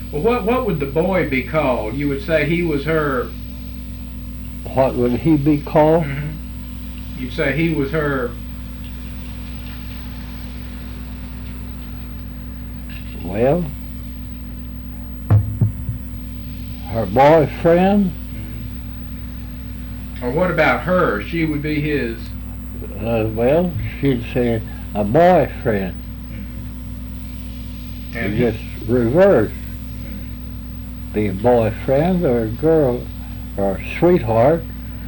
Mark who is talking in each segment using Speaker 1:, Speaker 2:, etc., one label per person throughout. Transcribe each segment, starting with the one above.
Speaker 1: Well, what would the boy be called? You would say he was her.
Speaker 2: What would he be called?
Speaker 1: You'd say he was her.
Speaker 2: Well, her boyfriend.
Speaker 1: Or what about her? She would be his.
Speaker 2: Well, she'd say a boyfriend.
Speaker 1: And
Speaker 2: You just reverse. Be a boyfriend or a girl or a sweetheart.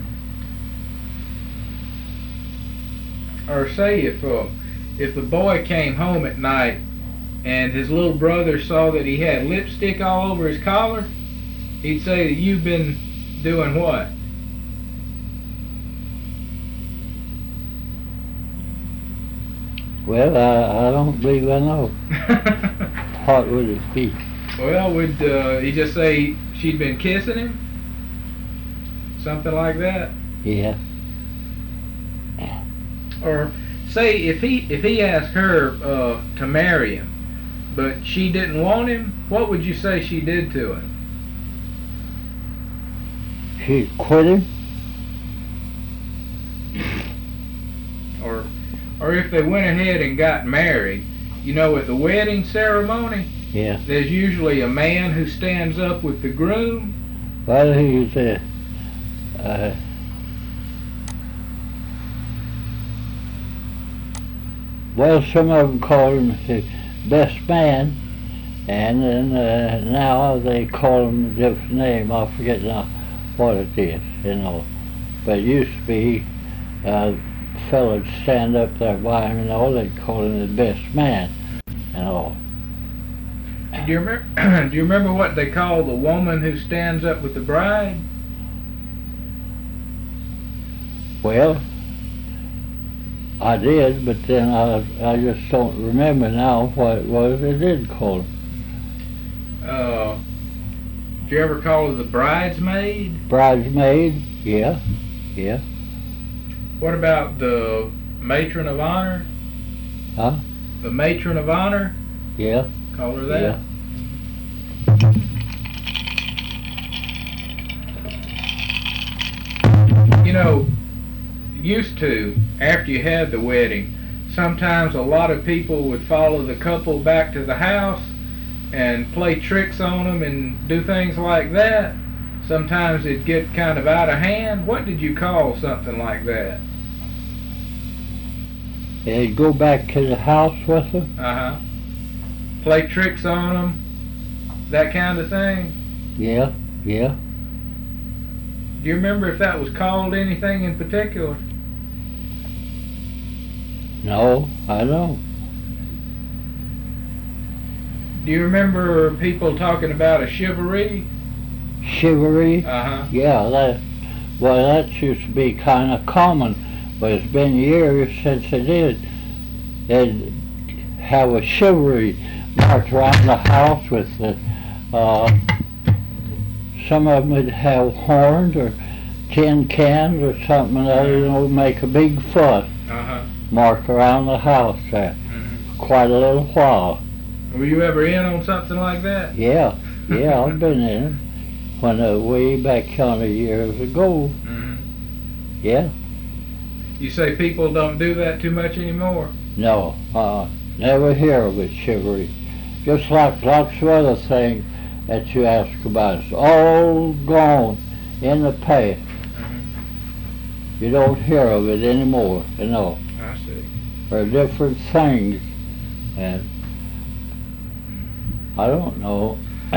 Speaker 1: Or say if the boy came home at night and his little brother saw that he had lipstick all over his collar, he'd say that you've been doing what?
Speaker 2: Well, I don't believe I know. What would it be?
Speaker 1: Well, would he just say she'd been kissing him? Something like that?
Speaker 2: Yeah.
Speaker 1: Or say if he asked her to marry him, but she didn't want him, what would you say she did to him?
Speaker 2: She quit him?
Speaker 1: Or if they went ahead and got married, you know, at the wedding ceremony,
Speaker 2: Yeah.
Speaker 1: there's usually a man who stands up with the groom.
Speaker 2: Well, he's well, some of them call him the best man, and then now they call him a different name. I forget now what it is, you know. But it used to be fella'd stand up there by him and all, they'd call him the best man and all.
Speaker 1: Do you remember? Do you remember what they call the woman who stands up with the bride?
Speaker 2: Well, I did, but then I just don't remember now what it was they did call him.
Speaker 1: Did you ever call her the bridesmaid?
Speaker 2: Bridesmaid, yeah, yeah.
Speaker 1: What about the matron of honor?
Speaker 2: Huh?
Speaker 1: The matron of honor?
Speaker 2: Yeah.
Speaker 1: Call her that?
Speaker 2: Yeah.
Speaker 1: You know, used to, after you had the wedding, sometimes a lot of people would follow the couple back to the house and play tricks on them and do things like that. Sometimes it'd get kind of out of hand. What did you call something like that?
Speaker 2: They'd go back to the house with them?
Speaker 1: Uh-huh. Play tricks on them, that kind of thing?
Speaker 2: Yeah, yeah.
Speaker 1: Do you remember if that was called anything in particular?
Speaker 2: No, I don't.
Speaker 1: Do you remember people talking about a chivalry?
Speaker 2: Chivalry?
Speaker 1: Uh-huh.
Speaker 2: Yeah, that used to be kind of common, but it's been years since they did. They'd have a chivalry march around the house with the, some of them would have horns or tin cans or something, and they'd make a big fuss.
Speaker 1: Uh-huh.
Speaker 2: March around the house there for quite a little while.
Speaker 1: Were you ever in on something like that?
Speaker 2: Yeah, I've been in it. When way back yonder years ago. Yeah.
Speaker 1: You say people don't do that too much anymore?
Speaker 2: No, never hear of it, chivalry. Just like lots of other things that you ask about. It's all gone in the past. You don't hear of it anymore, you know.
Speaker 1: I see.
Speaker 2: There are different things, and I don't know.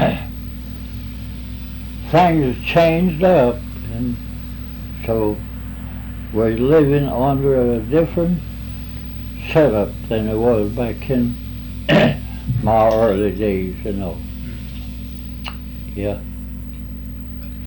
Speaker 2: Things have changed up, and so we're living under a different setup than it was back in my early days, you know. Yeah.